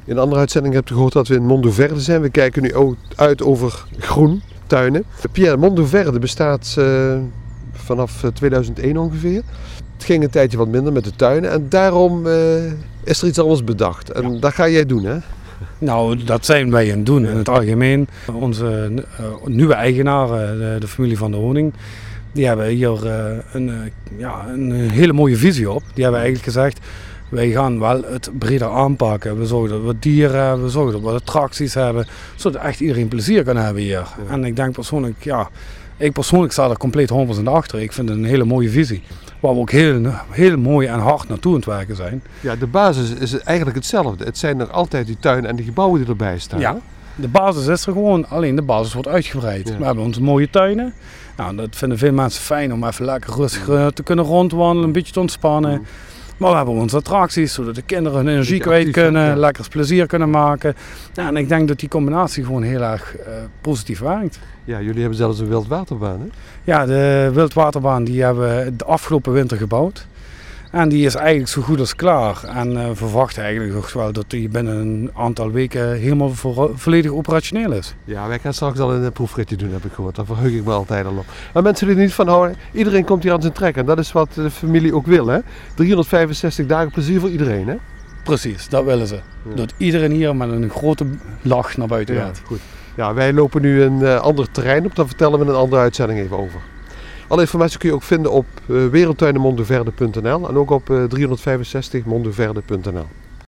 In een andere uitzending hebt u gehoord dat we in Mondoverde zijn. We kijken nu uit over groentuinen. Pierre, Mondoverde bestaat vanaf 2001 ongeveer. Het ging een tijdje wat minder met de tuinen en daarom is er iets anders bedacht. En dat ga jij doen, hè? Nou, dat zijn wij aan het doen in het algemeen. Onze nieuwe eigenaren, de familie van de Honing, die hebben hier een hele mooie visie op. Die hebben eigenlijk gezegd, wij gaan wel het breder aanpakken. We zorgen dat we dieren hebben, we zorgen dat we attracties hebben, zodat echt iedereen plezier kan hebben hier. Ja. En ik denk persoonlijk, ik sta er compleet 100% achter. Ik vind het een hele mooie visie. Waar we ook heel mooi en hard naartoe aan het werken zijn. Ja, de basis is eigenlijk hetzelfde. Het zijn er altijd die tuinen en die gebouwen die erbij staan. Ja, de basis is er gewoon, alleen de basis wordt uitgebreid. Ja. We hebben onze mooie tuinen. Nou, dat vinden veel mensen fijn om even lekker rustig te kunnen rondwandelen, een beetje te ontspannen. Maar we hebben onze attracties, zodat de kinderen hun energie kwijt kunnen, lekker plezier kunnen maken. Ja, en ik denk dat die combinatie gewoon heel erg positief werkt. Ja, jullie hebben zelfs een wildwaterbaan, hè? Ja, de wildwaterbaan die hebben we de afgelopen winter gebouwd. En die is eigenlijk zo goed als klaar. En we verwachten eigenlijk nog wel dat die binnen een aantal weken helemaal volledig operationeel is. Ja, wij gaan straks al een proefritje doen, heb ik gehoord. Daar verheug ik me altijd al op. Maar mensen die er niet van houden, iedereen komt hier aan zijn trek. En dat is wat de familie ook wil, hè? 365 dagen plezier voor iedereen, hè? Precies, dat willen ze. Ja. Dat iedereen hier met een grote lach naar buiten gaat. Goed. Ja, wij lopen nu een ander terrein op. Daar vertellen we in een andere uitzending even over. Alle informatie kun je ook vinden op wereldtuinenmondoverde.nl en ook op 365mondoverde.nl.